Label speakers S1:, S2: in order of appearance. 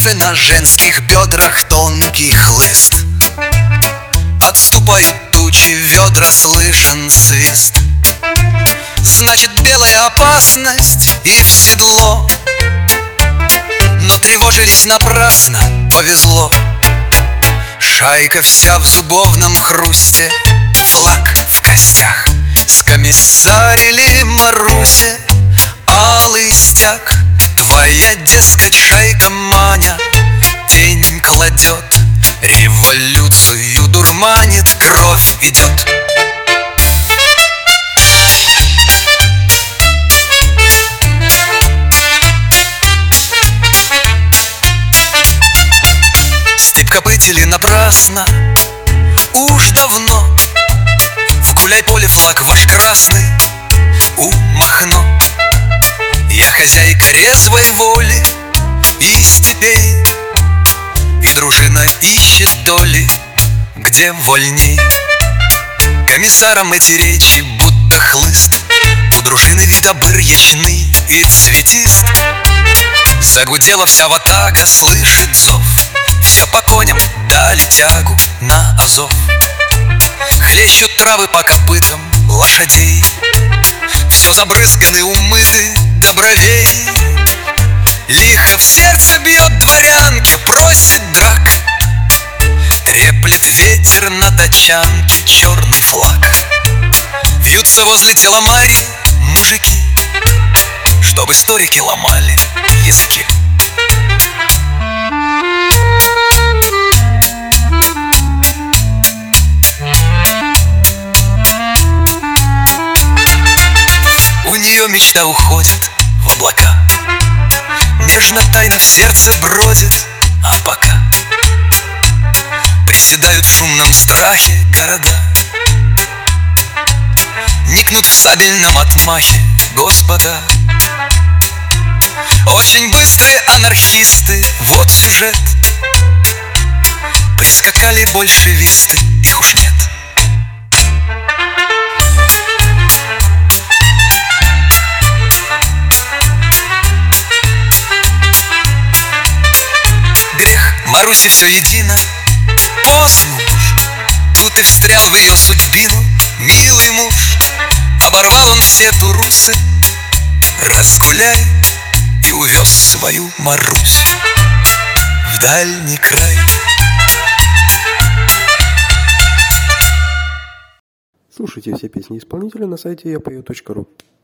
S1: нимфы на женских бедрах тонкий хлыст. Отступают тучи, ведра слышен свист. Значит, белая опасность и в седло. Но тревожились напрасно, повезло. Шайка вся в зубовном хрусте, флаг в костях. Скомиссарили Марусе алый стяг. Твоя, дескать, шайка Маня тень кладет, революцию дурманит, кровь идет. Степь-копытели напрасно, уж давно в гуляй-поле флаг ваш красный у Махно. Я хозяйка резвой воли и степей, и дружина ищет доли, где вольней. Комиссарам эти речи будто хлыст, у дружины вид обыр-ячный и цветист. Загудела вся ватага, слышит зов, все по коням дали тягу на Азов. Хлещут травы по копытам лошадей, все забрызганы, умыты до бровей. Лихо в сердце бьет дворянке, просит драк. Треплет ветер на тачанке черный флаг. Вьются возле тела Марьи мужики, чтоб историки ломали языки. У нее мечта уходит в облака, нежно тайно в сердце бродит, а пока приседают в шумном страхе города, никнут в сабельном отмахе господа. Очень быстрые анархисты, вот сюжет. Прискакали большевисты, их уж нет. Марусе все едино, поздно уж. Тут и встрял в ее судьбину милый муж. Оборвал он все турусы, разгуляй, и увез свою Марусь в дальний край.
S2: Слушайте все песни исполнителя на сайте yapeo.ru.